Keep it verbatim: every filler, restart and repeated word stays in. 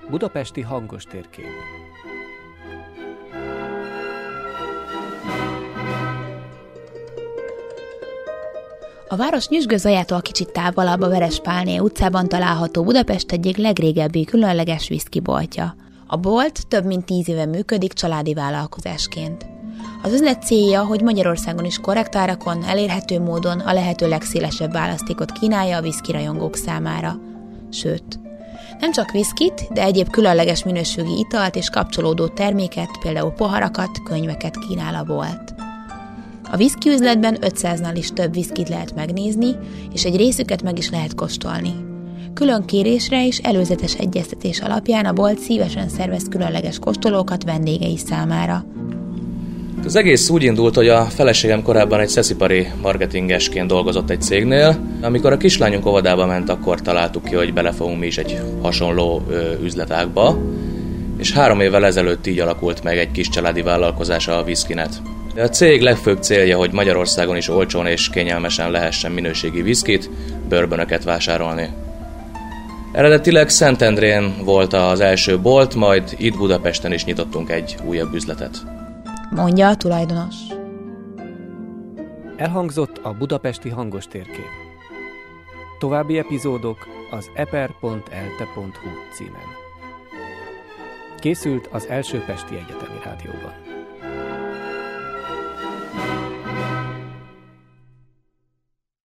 Budapesti hangos térkép. A város nyüzsgő zajától kicsit távolabb a Verespálné utcában található Budapest egyik legrégebbi különleges viszkiboltja. A bolt több mint tíz éve működik családi vállalkozásként. Az üzlet célja, hogy Magyarországon is korrekt árakon, elérhető módon a lehető legszélesebb választékot kínálja a viszkirajongók számára. Sőt, nem csak viszkit, de egyéb különleges minőségi italt és kapcsolódó terméket, például poharakat, könyveket kínál a bolt. A viszki üzletben ötszáznál is több viszkit lehet megnézni, és egy részüket meg is lehet kóstolni. Külön kérésre és előzetes egyeztetés alapján a bolt szívesen szervez különleges kóstolókat vendégei számára. Az egész úgy indult, hogy a feleségem korábban egy szeszipari marketingesként dolgozott egy cégnél. Amikor a kislányunk óvodába ment, akkor találtuk ki, hogy belefogunk mi is egy hasonló ö, üzletágba, és három évvel ezelőtt így alakult meg egy kis családi vállalkozása a Viszkinet. A cég legfőbb célja, hogy Magyarországon is olcsón és kényelmesen lehessen minőségi viszkit, bourbonöket vásárolni. Eredetileg Szentendrén volt az első bolt, majd itt Budapesten is nyitottunk egy újabb üzletet. Mondja a tulajdonos. Elhangzott a budapesti hangos térkép. További epizódok az eper pont elte pont hu címen. Készült az Első Pesti Egyetemi Rádióban.